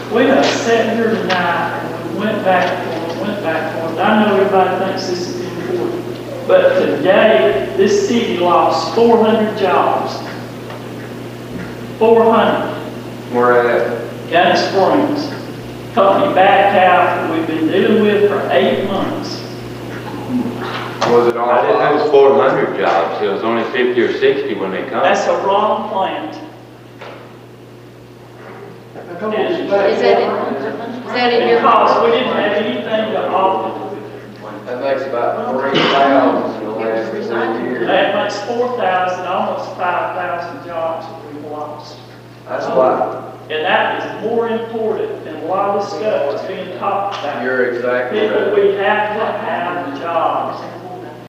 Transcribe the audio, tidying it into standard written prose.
We have sat here tonight and we went back and forth. I know everybody thinks this is important, but today, this city lost 400 jobs. 400. Where at? Got Springs. Company backed out that we've been dealing with for 8 months. Was it all? I didn't know it was 400 jobs. It was only 50 or 60 when they come. That's a wrong plant. Is that in your? Because we didn't have anything to offer. That makes about 3,000 in the last 2 years. That makes 4,000, almost 5,000 jobs that we've lost. That's why. And that is more important than a lot of the stuff that's being talked about. You're exactly People, right. we have to have jobs.